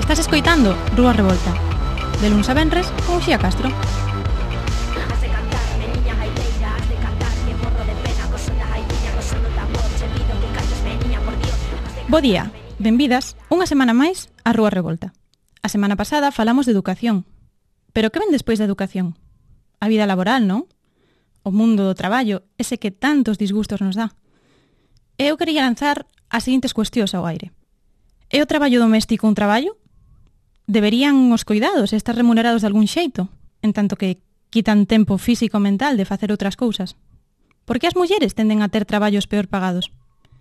Estás escoitando Rúa Revolta, de luns a venres con Uxía Castro. Bo día, benvidas unha semana máis a Rúa Revolta. A semana pasada falamos de educación. Pero que ven despois da educación? A vida laboral, non? O mundo do traballo, ese que tantos disgustos nos dá. Eu quería lanzar as seguintes cuestións ao aire. É o traballo doméstico un traballo? Deberían os cuidados estar remunerados de algún xeito, en tanto que quitan tempo físico e mental de facer outras cousas? Por que as mulleres tenden a ter traballos peor pagados?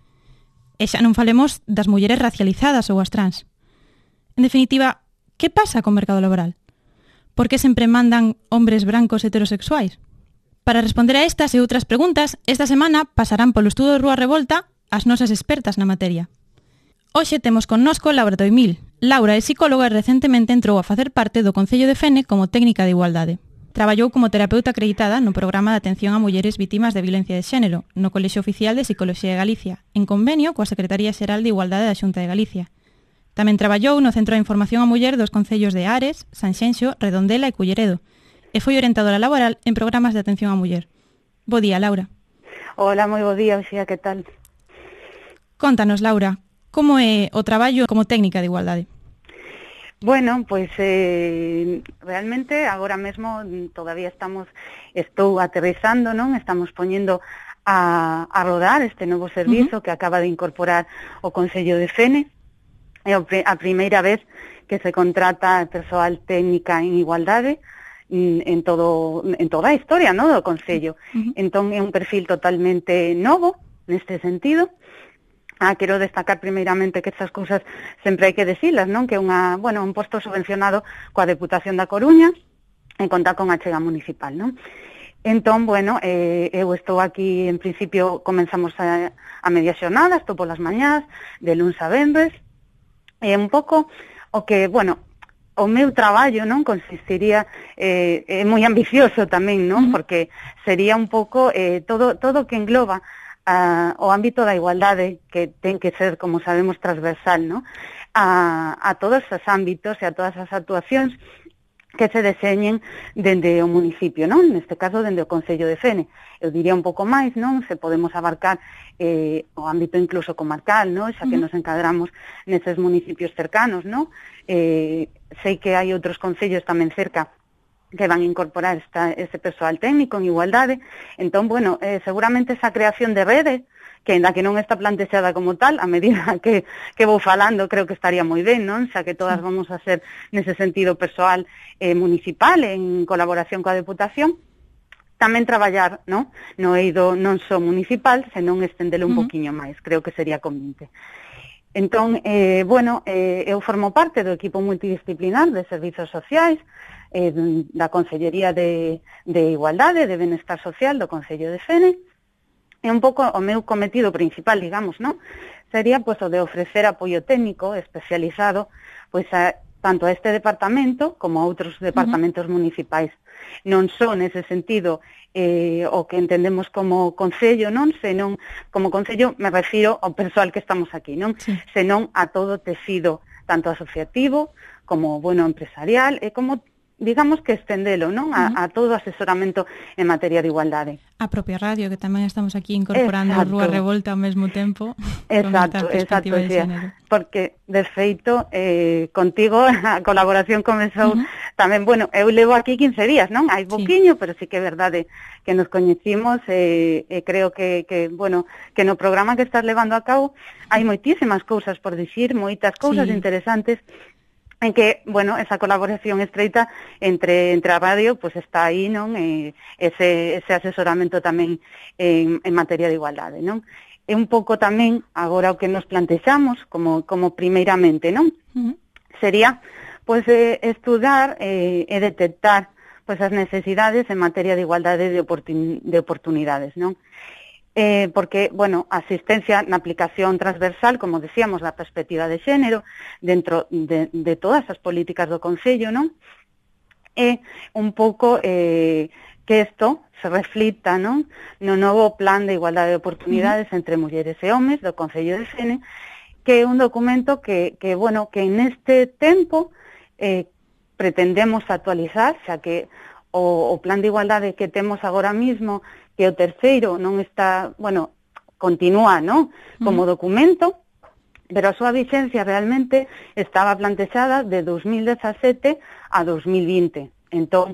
E xa non falemos das mulleres racializadas ou as trans. En definitiva, que pasa co mercado laboral? Por que sempre mandan hombres brancos heterosexuais? Para responder a estas e outras preguntas, esta semana pasarán polo estudo de Rúa Revolta as nosas expertas na materia. Hoxe temos connosco Laura Toimil. Laura é psicóloga e recentemente entrou a facer parte do Concello de Fene como técnica de igualdade. Traballou como terapeuta acreditada no programa de atención a mulleres vítimas de violencia de xénero no Colexio Oficial de Psicoloxía de Galicia, en convenio coa Secretaría Xeral de Igualdade da Xunta de Galicia. Tamén traballou no Centro de Información a Muller dos concellos de Ares, Sanxenxo, Redondela e Culleredo, e foi orientadora laboral en programas de atención a muller. Bo día, Laura. Hola, moi bo día, Uxía, que tal? Contanos, Laura, como é o traballo como técnica de igualdade? Bueno, pois realmente agora mesmo todavía estou aterrizando, non? Estamos poñendo a rodar este novo servizo que acaba de incorporar o Concello de Fene. É a primeira vez que se contrata persoal técnica en igualdade en toda a historia, non, do Concello. Entón é un perfil totalmente novo neste sentido. Quero destacar primeiramente que estas cousas sempre hai que decilas, non? Que é un posto subvencionado coa Deputación da Coruña e conta con a achega municipal, non? Entón, eu estou aquí, en principio, comenzamos a media xornada, estou polas mañás, de luns a venres, e un pouco o que, o meu traballo, non, consistiría, é moi ambicioso tamén, non? Porque sería un pouco todo que engloba o ámbito da igualdade, que ten que ser, como sabemos, transversal, ¿no? A todos os ámbitos e a todas as actuacións que se deseñen dende o municipio, non? Neste caso, dende o Concello de Fene. Eu diría un pouco máis, non? Se podemos abarcar o ámbito incluso comarcal, non? Xa que nos encadramos neses municipios cercanos, non? Sei que hai outros concellos tamén cerca que van a incorporar este persoal técnico en igualdade. Entón, seguramente esa creación de rede, que ainda que non está plantexada como tal, a medida que vou falando, creo que estaría moi ben, non? Xa que todas vamos a ser, nese sentido, persoal municipal, en colaboración coa Deputación, tamén traballar, non? No eido non só municipal, senón estendelo un poquinho máis, creo que sería convinte. Entón, eu formo parte do equipo multidisciplinar de servizos sociais, da Consellería de Igualdade, de Benestar Social do Concello de Fene. E un pouco o meu cometido principal, digamos, non? Sería o de ofrecer apoio técnico especializado tanto a este departamento como a outros departamentos municipais. Non só nese sentido o que entendemos como concello, non? Senón, como concello me refiro ao persoal que estamos aquí, non? Senón a todo o tecido, tanto asociativo como, empresarial, e como digamos que estendelo, non? A todo o asesoramento en materia de igualdade. A propia radio, que tamén estamos aquí incorporando a Rúa Revolta ao mesmo tempo. Exacto, sí. Porque, de feito, contigo a colaboración comezou tamén, eu levo aquí 15 días, non? Hai poquinho, pero sí que é verdade que nos coñecimos, creo que no programa que estás levando a cabo hai moitísimas cousas por dicir, moitas cousas interesantes, en que, esa colaboración estreita entre a radio, está aí, non? Ese asesoramento tamén en materia de igualdade, non? É un pouco tamén, agora o que nos plantexamos, como primeiramente, non? Sería, estudar e detectar, as necesidades en materia de igualdade de oportunidades, non? Porque, a asistencia na aplicación transversal, como decíamos, da perspectiva de xénero, dentro de todas as políticas do Concello, non? É un pouco que isto se reflita, non? No novo plan de igualdade de oportunidades entre mulleres e homes do Concello de Fene, que é un documento que neste tempo pretendemos actualizar, xa que o plan de igualdade que temos agora mismo, que o terceiro non está, continúa, non, como documento, pero a súa vixencia realmente estaba plantexada de 2017 a 2020. Entón,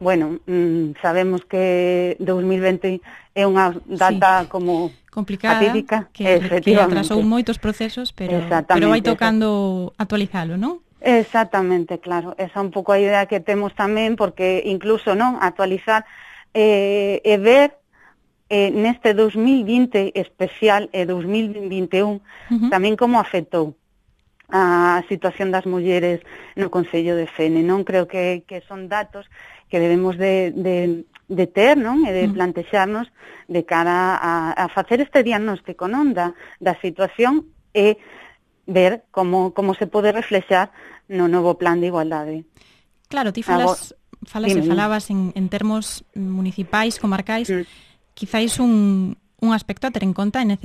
sabemos que 2020 é unha data como complicada, atípica, que atrasou moitos procesos, pero vai tocando actualizalo, non? Exactamente, claro. Esa é un pouco a idea que temos tamén, porque incluso non actualizar e ver neste 2020 especial e 2021 tamén como afectou a situación das mulleres no Concello de Fene, non? Creo que son datos que debemos de ter, non? E de plantexarnos de cara a facer este diagnóstico, non? Da situación e ver como se pode reflexar no novo plan de igualdade. Claro, ti falabas en termos municipais, comarcais, quizáis un aspecto a ter en conta, un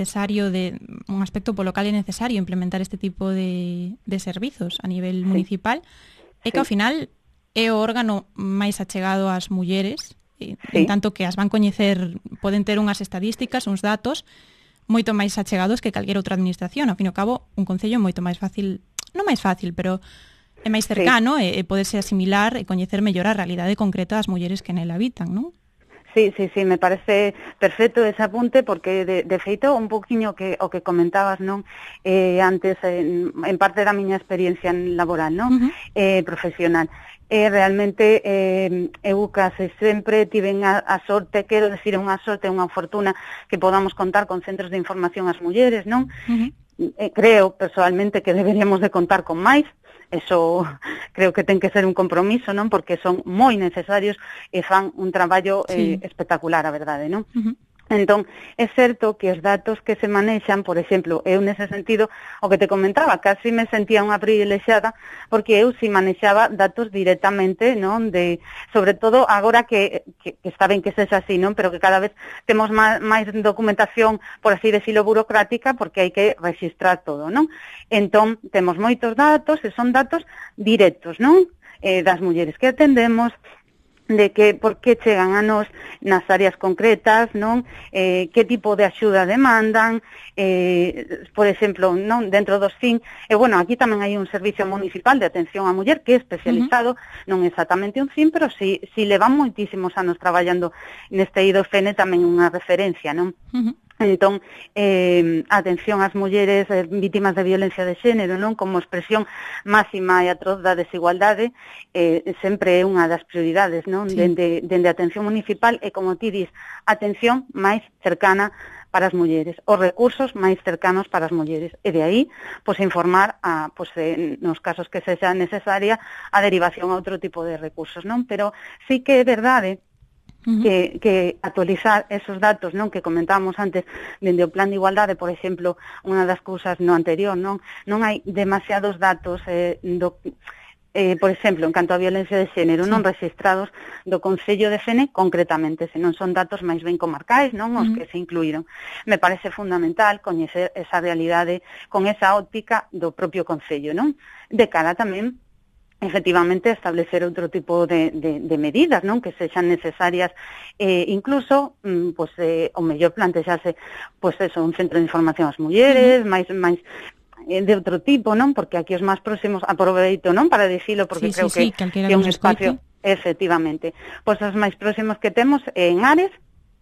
aspecto polo cal é necesario implementar este tipo de servizos a nivel municipal, é que ao final é o órgano máis achegado ás mulleres, en tanto que as van coñecer, poden ter unhas estadísticas, uns datos moito máis achegados que calquera outra administración. Ao fin e ao cabo, un concello é moito máis fácil, non máis fácil, pero é máis cercano e poderse asimilar e coñecer mellor a realidade concreta das mulleres que nela habitan, non? Sí, me parece perfecto ese apunte, porque de feito un pouquiño o que comentabas, non? Antes, en parte da miña experiencia laboral, non? Profesional. Realmente eu case sempre tiven a sorte, quero decir, unha sorte, unha fortuna, que podamos contar con centros de información ás mulleres, non? Creo, personalmente, que deberíamos de contar con máis. Eso creo que ten que ser un compromiso, non? Porque son moi necesarios e fan un traballo espectacular, a verdade, non? Entón, é certo que os datos que se manexan, por exemplo, eu nese sentido, o que te comentaba, casi me sentía unha privilexiada, porque eu si manexaba datos directamente, non? Sobre todo agora que está ben que sexa así, non? Pero que cada vez temos máis documentación, por así decirlo, burocrática, porque hai que registrar todo, non? Entón, temos moitos datos, e son datos directos, non? Das mulleres que atendemos, de por que chegan a nós nas áreas concretas, non? Que tipo de axuda demandan, por exemplo, non? Dentro dos CIN, aquí tamén hai un servicio municipal de atención á muller que é especializado, non exactamente un CIN, pero si levan moitísimos anos traballando neste eido Fene, tamén unha referencia, non? Entón, a atención ás mulleres vítimas de violencia de xénero, non, como expresión máxima e atroz da desigualdade, sempre é unha das prioridades, non, dende a atención municipal, e como ti dis, atención máis cercana para as mulleres, os recursos máis cercanos para as mulleres, e de aí, informar nos casos que sexa necesaria a derivación a outro tipo de recursos, non? Pero sí que é verdade que actualizar esos datos, non, que comentábamos antes dende o plan de igualdade, por exemplo, unha das cousas no anterior, non hai demasiados datos por exemplo, en canto a violencia de xénero, non rexistrados do Concello de Fene concretamente, senón son datos máis ben comarcais, non, os que se incluíron. Me parece fundamental coñecer esa realidade con esa óptica do propio Concello, non? De cara tamén efectivamente establecer outro tipo de medidas, non, que sexan necesarias, incluso o mellor plantexarse un centro de información ás mulleres, máis de outro tipo, non, porque aquí os máis próximos, aproveito, non, para dicilo, porque creo que é un espacio, efectivamente, os máis próximos que temos en Ares,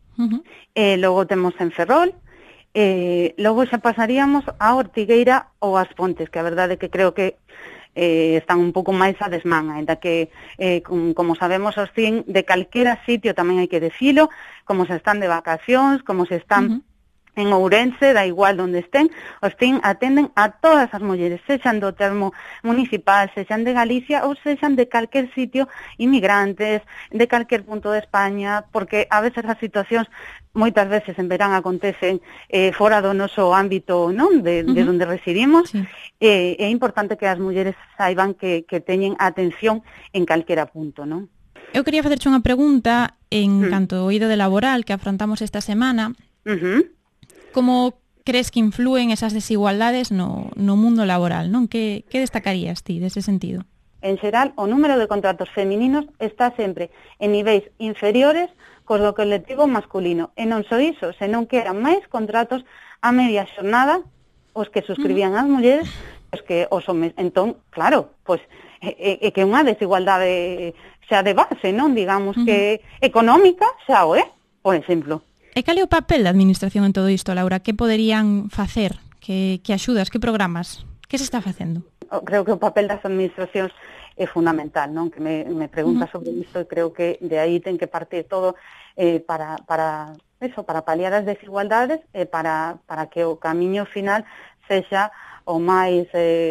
logo temos en Ferrol, logo xa pasaríamos a Ortigueira ou as Pontes, que a verdade que creo que están un pouco máis a desman, ainda que, como sabemos, os CIN de calquera sitio, tamén hai que decilo, como se están de vacacións, como se están en Ourense, da igual onde estén, os CIN atenden a todas as mulleres, sexan do termo municipal, sexan de Galicia ou sexan de calquer sitio, inmigrantes, de calquer punto de España, porque a veces as situacións moitas veces en verán acontecen fora do noso ámbito, non, de onde residimos, é importante que as mulleres saiban que teñen atención en calquera punto, non? Eu quería facerche unha pregunta en canto ao eido de laboral que afrontamos esta semana. Como crees que influen esas desigualdades no mundo laboral, non? Que destacarías ti dese sentido? En xeral, o número de contratos femininos está sempre en niveis inferiores cos do colectivo masculino. E non só iso, senón que eran máis contratos a media xornada os que suscribían as mulleres que os homes. Entón, claro, pois é que unha desigualdade xa de base, non? Digamos que económica xa o é, por exemplo. E cal é o papel da administración en todo isto, Laura? Que poderían facer? Que axudas? Que programas? Que se está facendo? Creo que o papel das administracións é fundamental, non? Que me pregunta sobre isto e creo que de aí ten que partir todo para paliar as desigualdades e para que o camiño final sexa o máis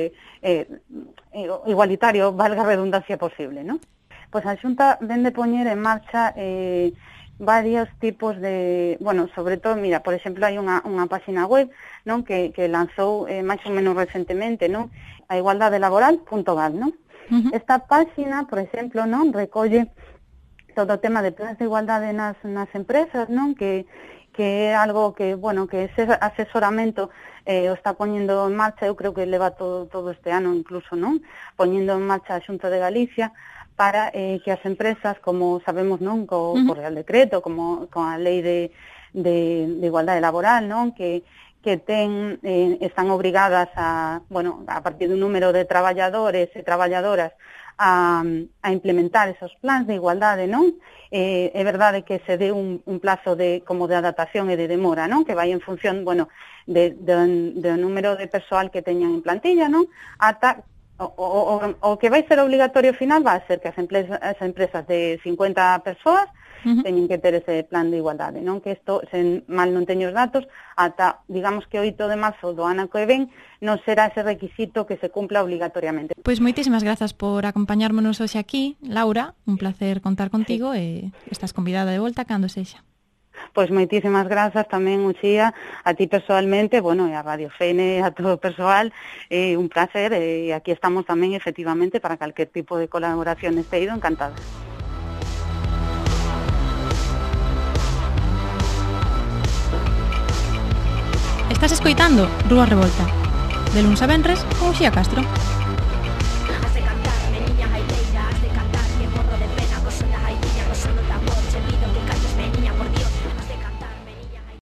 igualitario, valga a redundancia posible, non? Pois a Xunta ven de poñer en marcha varios tipos de, sobre todo, mira, por exemplo, hai unha página web, non, que lanzou máis ou menos recentemente, non, a igualdadelaboral.gal, non? Esta página, por exemplo, non, recolle todo o tema de plans de igualdade nas empresas, non, que é algo que, que ese asesoramento o está poñendo en marcha, eu creo que leva todo este ano incluso, non? Poñendo en marcha a Xunta de Galicia para que as empresas, como sabemos, non, co Real Decreto, como con a Lei de Igualdade Laboral, non, que están obrigadas a partir dun número de traballadores e traballadoras a implementar esos plans de igualdade, non? É verdade que se dé un plazo de adaptación e de demora, non? Que vai en función, do número de persoal que teñan en plantilla, non? Ata o que vai ser obligatorio final vai ser que as empresas de 50 persoas teñen que ter ese plan de igualdade, non? Que isto, sen mal non teño os datos, ata, digamos que 8 de marzo do ano que ven, non será ese requisito que se cumpla obligatoriamente. Pois moitísimas grazas por acompañármonos hoxe aquí, Laura, un placer contar contigo e estás convidada de volta cando sexa. Pois moitísimas grazas tamén, Uxía, a ti personalmente, e a Radio Fene, a todo o persoal, un placer, e aquí estamos tamén, efectivamente, para calquer tipo de colaboración este ido, encantada. Estás escoitando Rúa Revolta, de luns a venres con Uxía Castro.